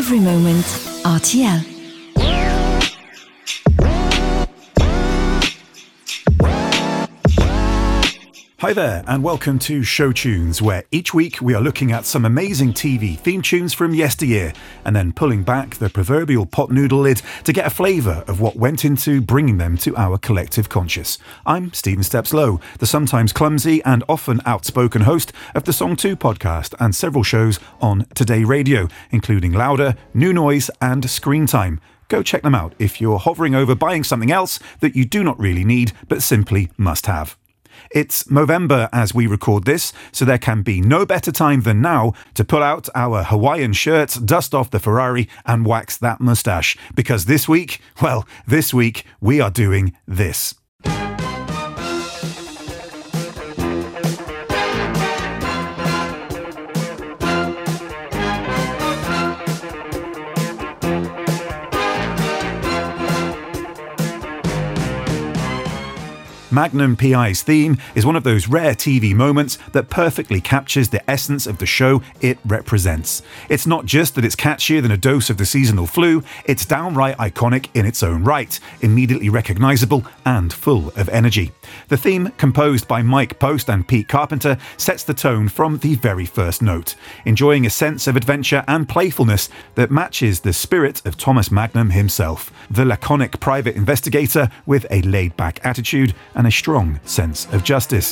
every moment, RTL. Hi there, and welcome to Show Tunes, where each week we are looking at some amazing TV theme tunes from yesteryear, and then pulling back the proverbial pot noodle lid to get a flavour of what went into bringing them to our collective conscious. I'm Stephen Steps Lowe, the sometimes clumsy and often outspoken host of the Song 2 podcast and several shows on Today Radio, including Louder, New Noise and Screen Time. Go check them out if you're hovering over buying something else that you do not really need but simply must have. It's Movember as we record this, so there can be no better time than now to pull out our Hawaiian shirts, dust off the Ferrari and wax that moustache. Because this week we are doing this. Magnum P.I.'s theme is one of those rare TV moments that perfectly captures the essence of the show it represents. It's not just that it's catchier than a dose of the seasonal flu, it's downright iconic in its own right, immediately recognisable and full of energy. The theme, composed by Mike Post and Pete Carpenter, sets the tone from the very first note, enjoying a sense of adventure and playfulness that matches the spirit of Thomas Magnum himself, the laconic private investigator with a laid-back attitude and a strong sense of justice.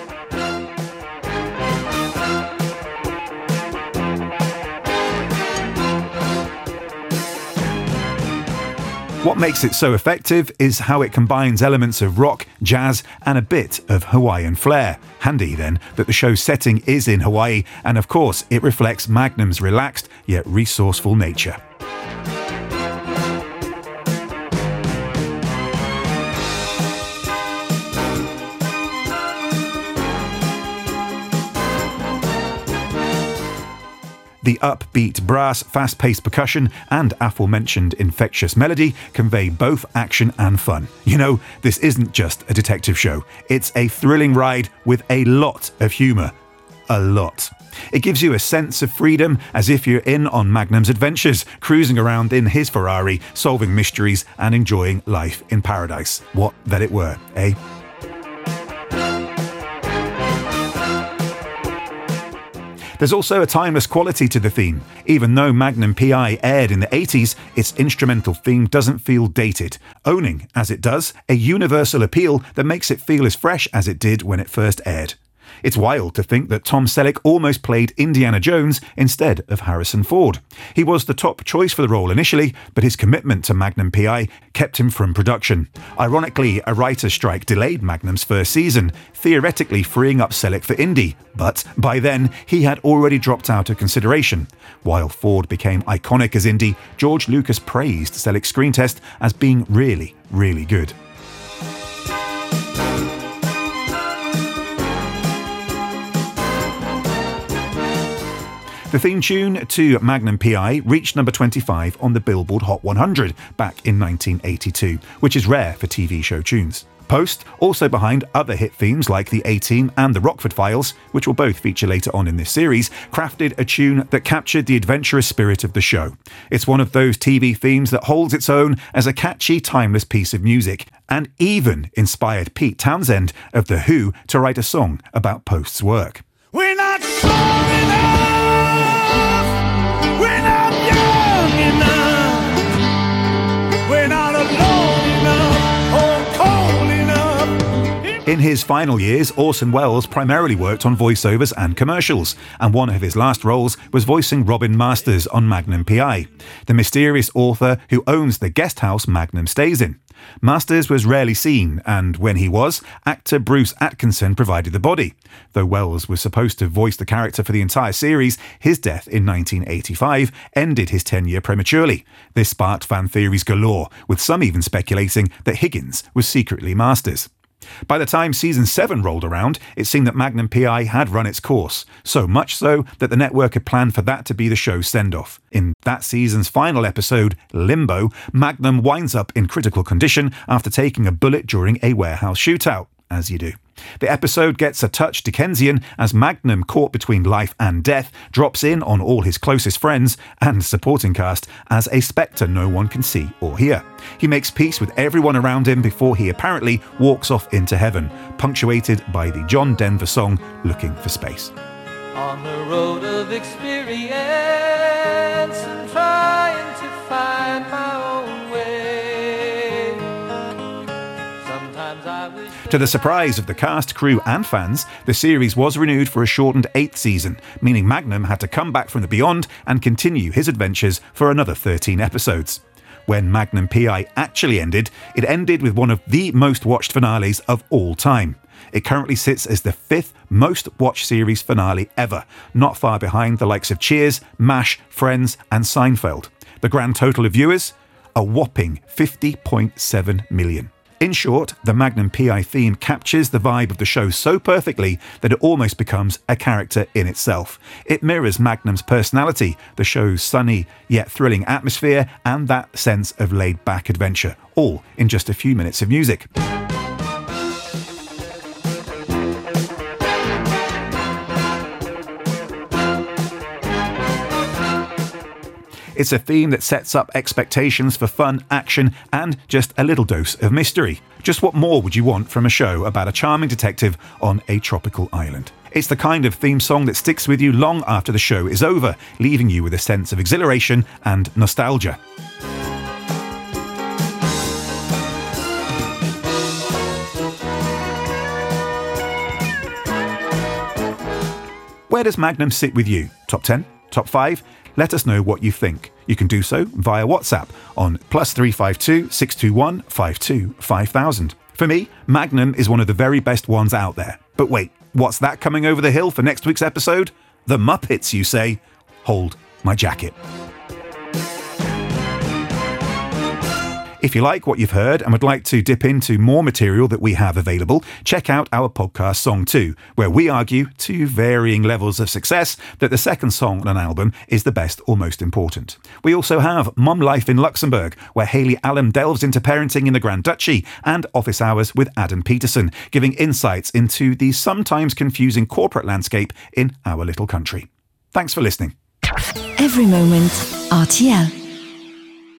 What makes it so effective is how it combines elements of rock, jazz and a bit of Hawaiian flair. Handy then that the show's setting is in Hawaii, and of course it reflects Magnum's relaxed yet resourceful nature. The upbeat brass, fast-paced percussion and aforementioned infectious melody convey both action and fun. You know, this isn't just a detective show. It's a thrilling ride with a lot of humour. A lot. It gives you a sense of freedom as if you're in on Magnum's adventures, cruising around in his Ferrari, solving mysteries and enjoying life in paradise. What that it were, eh? There's also a timeless quality to the theme. Even though Magnum P.I. aired in the 80s, its instrumental theme doesn't feel dated, owning, as it does, a universal appeal that makes it feel as fresh as it did when it first aired. It's wild to think that Tom Selleck almost played Indiana Jones instead of Harrison Ford. He was the top choice for the role initially, but his commitment to Magnum P.I. kept him from production. Ironically, a writer's strike delayed Magnum's first season, theoretically freeing up Selleck for Indy, but by then he had already dropped out of consideration. While Ford became iconic as Indy, George Lucas praised Selleck's screen test as being really, really good. The theme tune to Magnum P.I. reached number 25 on the Billboard Hot 100 back in 1982, which is rare for TV show tunes. Post, also behind other hit themes like The A-Team and The Rockford Files, which will both feature later on in this series, crafted a tune that captured the adventurous spirit of the show. It's one of those TV themes that holds its own as a catchy, timeless piece of music, and even inspired Pete Townsend of The Who to write a song about Post's work. We're not strong enough. We're not young enough. We're not alone enough or cold enough. In his final years, Orson Welles primarily worked on voiceovers and commercials, and one of his last roles was voicing Robin Masters on Magnum P.I., the mysterious author who owns the guest house Magnum stays in. Masters was rarely seen, and when he was, actor Bruce Atkinson provided the body. Though Welles was supposed to voice the character for the entire series, his death in 1985 ended his tenure prematurely. This sparked fan theories galore, with some even speculating that Higgins was secretly Masters. By the time season 7 rolled around, it seemed that Magnum P.I. had run its course, so much so that the network had planned for that to be the show's send-off. In that season's final episode, Limbo, Magnum winds up in critical condition after taking a bullet during a warehouse shootout. as you do. The episode gets a touch Dickensian as Magnum, caught between life and death, drops in on all his closest friends and supporting cast as a spectre no one can see or hear. He makes peace with everyone around him before he apparently walks off into heaven, punctuated by the John Denver song Looking for Space. On the road of experience and trying to find my own way. Sometimes I wish. To the surprise of the cast, crew and fans, the series was renewed for a shortened 8th season, meaning Magnum had to come back from the beyond and continue his adventures for another 13 episodes. When Magnum P.I. actually ended, it ended with one of the most watched finales of all time. It currently sits as the 5th most watched series finale ever, not far behind the likes of Cheers, MASH, Friends and Seinfeld. The grand total of viewers? A whopping 50.7 million. In short, the Magnum P.I. theme captures the vibe of the show so perfectly that it almost becomes a character in itself. It mirrors Magnum's personality, the show's sunny yet thrilling atmosphere, and that sense of laid-back adventure, all in just a few minutes of music. It's a theme that sets up expectations for fun, action, and just a little dose of mystery. Just what more would you want from a show about a charming detective on a tropical island? It's the kind of theme song that sticks with you long after the show is over, leaving you with a sense of exhilaration and nostalgia. Where does Magnum sit with you? Top 10? Top 5? Let us know what you think. You can do so via WhatsApp on +352 621 52 5000. For me, Magnum is one of the very best ones out there. But wait, what's that coming over the hill for next week's episode? The Muppets, you say? Hold my jacket. If you like what you've heard and would like to dip into more material that we have available, check out our podcast Song 2, where we argue, to varying levels of success, that the second song on an album is the best or most important. We also have Mum Life in Luxembourg, where Hayley Allen delves into parenting in the Grand Duchy, and Office Hours with Adam Peterson, giving insights into the sometimes confusing corporate landscape in our little country. Thanks for listening. Every moment, RTL.